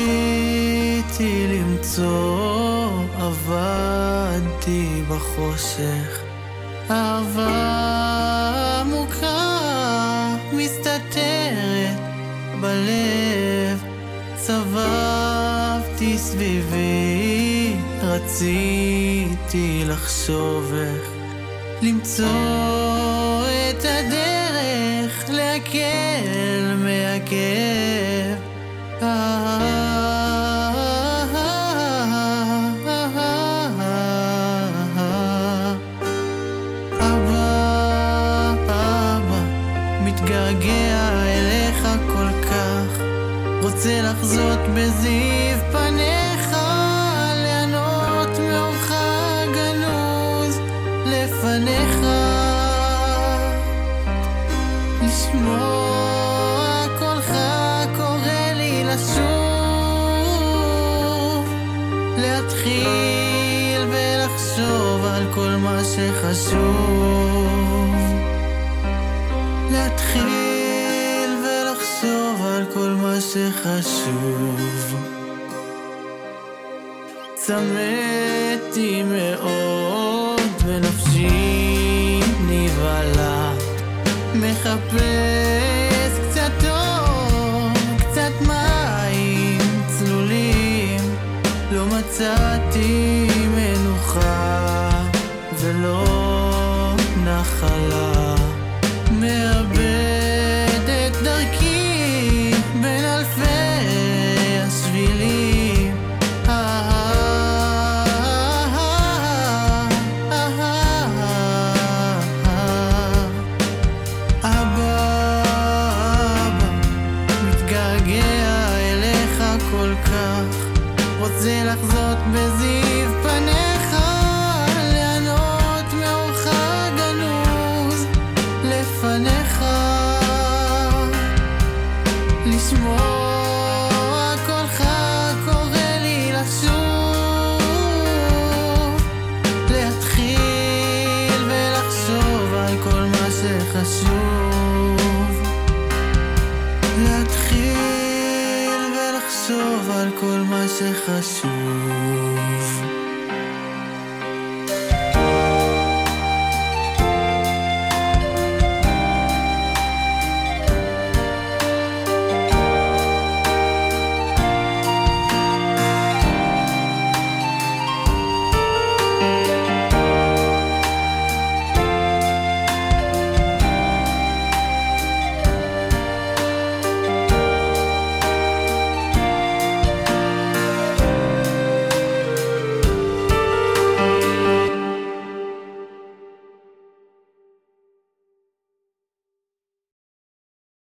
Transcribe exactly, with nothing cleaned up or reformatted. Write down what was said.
ניסיתי למצוא, עבדתי בחושך, אהבה עמוקה מסתתרת בלב, סבבתי סביבי, רציתי לחשוב איך למצוא את הדרך להקל מהכאב. אבא, אבא, מתגעגע אליך כל כך, רוצה לחזות בזיו פניך, ליהנות מאורך גנוז לפניך, לשמוע קולך קורא לי לשוב, להתחיל ולחשוב על כל מה שחשוב, להתחיל ולחשוב על כל מה שחשוב. צמאתי מאוד ונפשי נבהלה, מחפש קצת אור, קצת מים צלולים, לא מצאתי מנוחה ולא נחלה, מאבד את דרכי בין אלפי השבילים. רוצה לחזות בזיו פניך, ליהנות מאורך גנוז לפניך, לשמוע קולך קורא לי לשוב, להתחיל ולחשוב על כל מה שחשוב, להתחיל לחשוב על כל מה שחשוב.